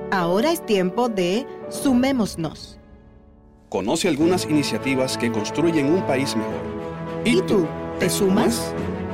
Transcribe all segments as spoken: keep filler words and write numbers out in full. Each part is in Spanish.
Ahora es tiempo de Sumémonos. Conoce algunas iniciativas que construyen un país mejor. ¿Y tú, te sumas?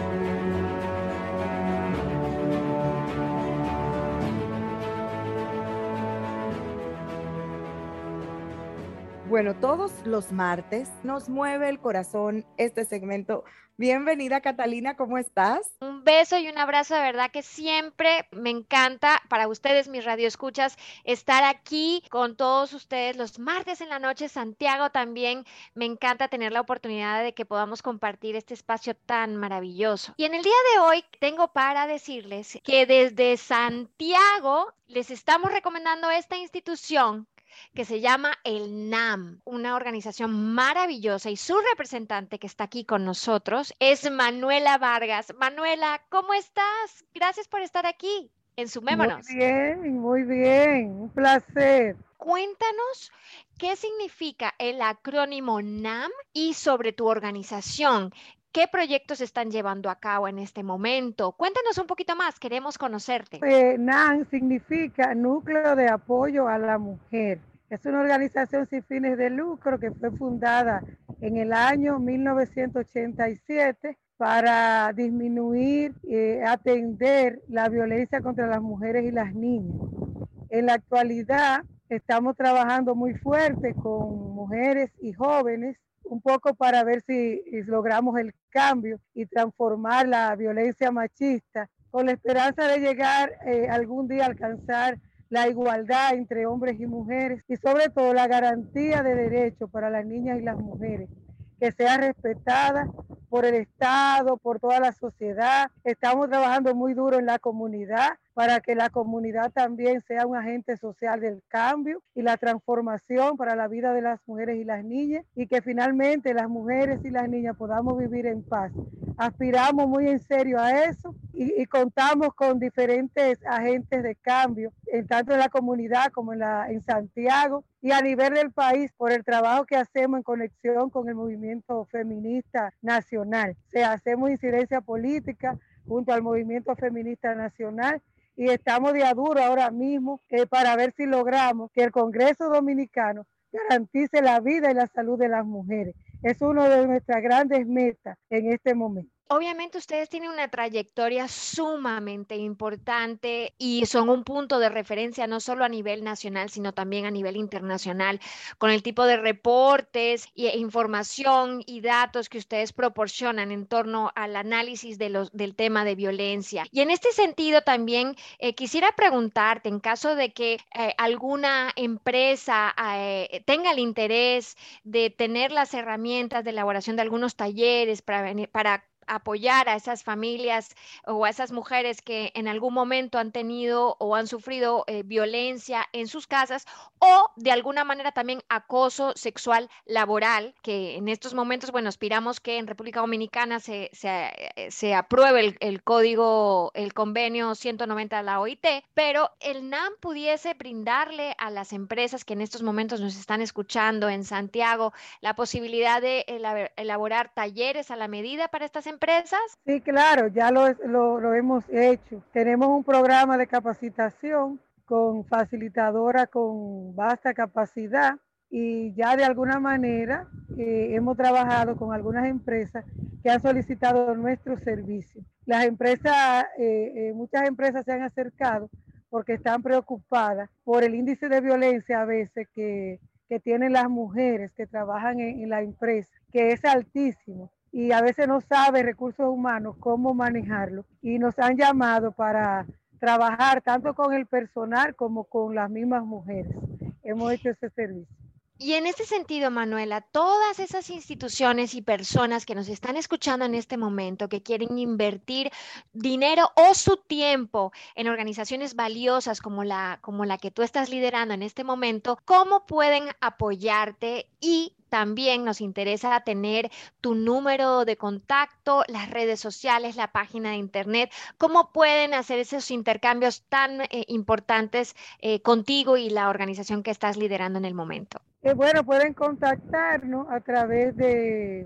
Bueno, todos los martes nos mueve el corazón este segmento. Bienvenida, Catalina, ¿cómo estás? Un beso y un abrazo, de verdad que siempre me encanta para ustedes, mis radioescuchas, estar aquí con todos ustedes los martes en la noche. Santiago también, me encanta tener la oportunidad de que podamos compartir este espacio tan maravilloso. Y en el día de hoy tengo para decirles que desde Santiago les estamos recomendando esta institución que se llama el N A M, una organización maravillosa, y su representante que está aquí con nosotros es Manuela Vargas. Manuela, ¿cómo estás? Gracias por estar aquí en Muy Sumémonos. bien, muy bien, un placer. Cuéntanos qué significa el acrónimo N A M y sobre tu organización. ¿Qué proyectos están llevando a cabo en este momento? Cuéntanos un poquito más, queremos conocerte. Eh, N A M significa Núcleo de Apoyo a la Mujer. Es una organización sin fines de lucro que fue fundada en el año mil novecientos ochenta y siete para disminuir, eh, atender la violencia contra las mujeres y las niñas. En la actualidad estamos trabajando muy fuerte con mujeres y jóvenes, un poco para ver si logramos el cambio y transformar la violencia machista, con la esperanza de llegar eh, algún día a alcanzar la igualdad entre hombres y mujeres y sobre todo la garantía de derechos para las niñas y las mujeres, que sea respetada por el Estado, por toda la sociedad. Estamos trabajando muy duro en la comunidad para que la comunidad también sea un agente social del cambio y la transformación para la vida de las mujeres y las niñas, y que finalmente las mujeres y las niñas podamos vivir en paz. Aspiramos muy en serio a eso y, y contamos con diferentes agentes de cambio, en tanto en la comunidad como en, la, en Santiago y a nivel del país, por el trabajo que hacemos en conexión con el movimiento feminista nacional. O sea, hacemos incidencia política junto al movimiento feminista nacional y estamos de a duro ahora mismo eh, para ver si logramos que el Congreso Dominicano garantice la vida y la salud de las mujeres. Es una de nuestras grandes metas en este momento. Obviamente ustedes tienen una trayectoria sumamente importante y son un punto de referencia no solo a nivel nacional, sino también a nivel internacional, con el tipo de reportes e información y datos que ustedes proporcionan en torno al análisis de los, del tema de violencia. Y en este sentido también eh, quisiera preguntarte, en caso de que eh, alguna empresa eh, tenga el interés de tener las herramientas de elaboración de algunos talleres para, para apoyar a esas familias o a esas mujeres que en algún momento han tenido o han sufrido eh, violencia en sus casas, o de alguna manera también acoso sexual laboral, que en estos momentos, bueno, aspiramos que en República Dominicana se, se, eh, se apruebe el, el código, el convenio ciento noventa de la O I T, pero el N A M pudiese brindarle a las empresas que en estos momentos nos están escuchando en Santiago la posibilidad de elaborar talleres a la medida para estas empresas. empresas? Sí, claro, ya lo, lo, lo hemos hecho. Tenemos un programa de capacitación con facilitadora con vasta capacidad y ya de alguna manera eh, hemos trabajado con algunas empresas que han solicitado nuestros servicios. Las empresas, eh, eh, muchas empresas se han acercado porque están preocupadas por el índice de violencia a veces que, que tienen las mujeres que trabajan en, en la empresa, que es altísimo. Y a veces no sabe recursos humanos cómo manejarlo. Y nos han llamado para trabajar tanto con el personal como con las mismas mujeres. Hemos hecho ese servicio. Y en este sentido, Manuela, todas esas instituciones y personas que nos están escuchando en este momento, que quieren invertir dinero o su tiempo en organizaciones valiosas como la, como la que tú estás liderando en este momento, ¿cómo pueden apoyarte? Y también nos interesa tener tu número de contacto, las redes sociales, la página de internet. ¿Cómo pueden hacer esos intercambios tan eh, importantes eh, contigo y la organización que estás liderando en el momento? Eh, bueno, pueden contactarnos a través de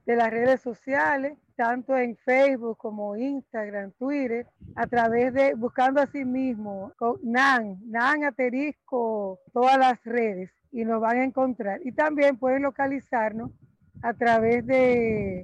de las redes sociales, tanto en Facebook como Instagram, Twitter, a través de, buscando así mismo, con NAN, NAN asterisco, todas las redes, y nos van a encontrar. Y también pueden localizarnos a través de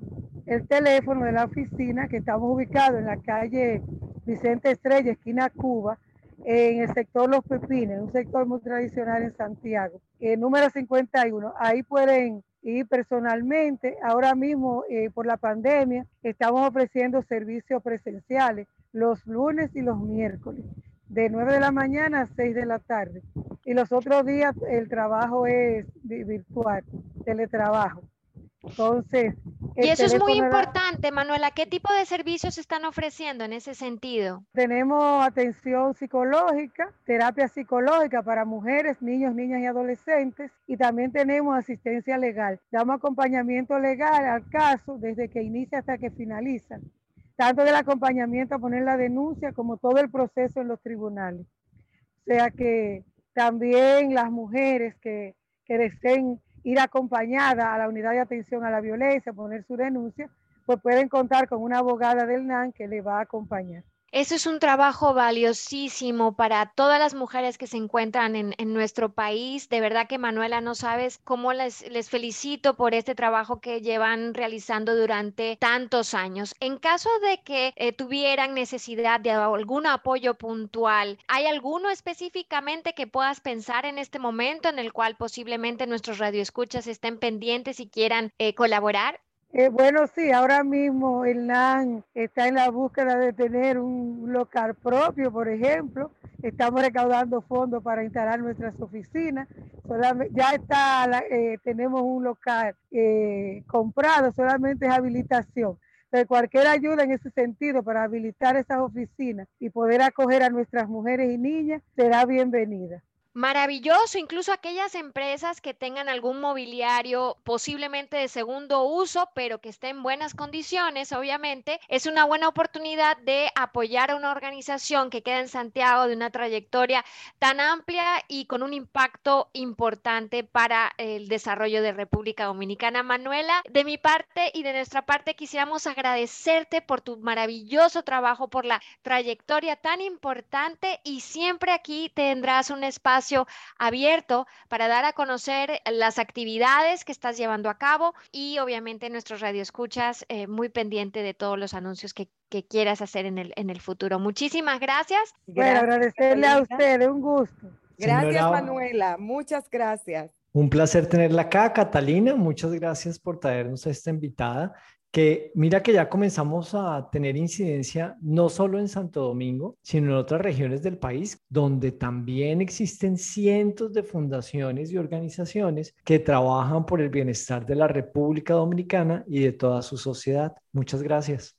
el teléfono de la oficina, que estamos ubicados en la calle Vicente Estrella, esquina Cuba, en el sector Los Pepines, un sector muy tradicional en Santiago, el número cincuenta y uno. Ahí pueden ir personalmente. Ahora mismo, eh, por la pandemia, estamos ofreciendo servicios presenciales los lunes y los miércoles, de nueve de la mañana a seis de la tarde. Y los otros días el trabajo es virtual, teletrabajo. Entonces, y eso es muy importante, Manuela. ¿Qué tipo de servicios están ofreciendo en ese sentido? Tenemos atención psicológica, terapia psicológica para mujeres, niños, niñas y adolescentes, y también tenemos asistencia legal. Damos acompañamiento legal al caso desde que inicia hasta que finaliza, tanto del acompañamiento a poner la denuncia como todo el proceso en los tribunales. O sea que también las mujeres que, que deseen ir acompañada a la unidad de atención a la violencia, poner su denuncia, pues pueden contar con una abogada del NAN que le va a acompañar. Eso es un trabajo valiosísimo para todas las mujeres que se encuentran en, en nuestro país. De verdad que, Manuela, no sabes cómo les, les felicito por este trabajo que llevan realizando durante tantos años. En caso de que eh, tuvieran necesidad de algún apoyo puntual, ¿hay alguno específicamente que puedas pensar en este momento en el cual posiblemente nuestros radioescuchas estén pendientes y quieran eh, colaborar? Eh, bueno, sí, ahora mismo el NAN está en la búsqueda de tener un local propio, por ejemplo. Estamos recaudando fondos para instalar nuestras oficinas. Solamente, ya está, la, eh, tenemos un local eh, comprado, solamente es habilitación. Entonces, cualquier ayuda en ese sentido para habilitar esas oficinas y poder acoger a nuestras mujeres y niñas será bienvenida. Maravilloso, incluso aquellas empresas que tengan algún mobiliario posiblemente de segundo uso, pero que esté en buenas condiciones, obviamente, es una buena oportunidad de apoyar a una organización que queda en Santiago de una trayectoria tan amplia y con un impacto importante para el desarrollo de República Dominicana. Manuela, de mi parte y de nuestra parte quisiéramos agradecerte por tu maravilloso trabajo, por la trayectoria tan importante, y siempre aquí tendrás un espacio abierto para dar a conocer las actividades que estás llevando a cabo, y obviamente nuestros radioescuchas eh, muy pendiente de todos los anuncios que, que quieras hacer en el, en el futuro. Muchísimas gracias. Bueno, Gracias, agradecerle Catalina. a ustedes, un gusto. Gracias, Señora, Manuela. Muchas gracias. un placer tenerla acá, Catalina. Muchas gracias por traernos a esta invitada, que mira que ya comenzamos a tener incidencia no solo en Santo Domingo, sino en otras regiones del país, donde también existen cientos de fundaciones y organizaciones que trabajan por el bienestar de la República Dominicana y de toda su sociedad. Muchas gracias.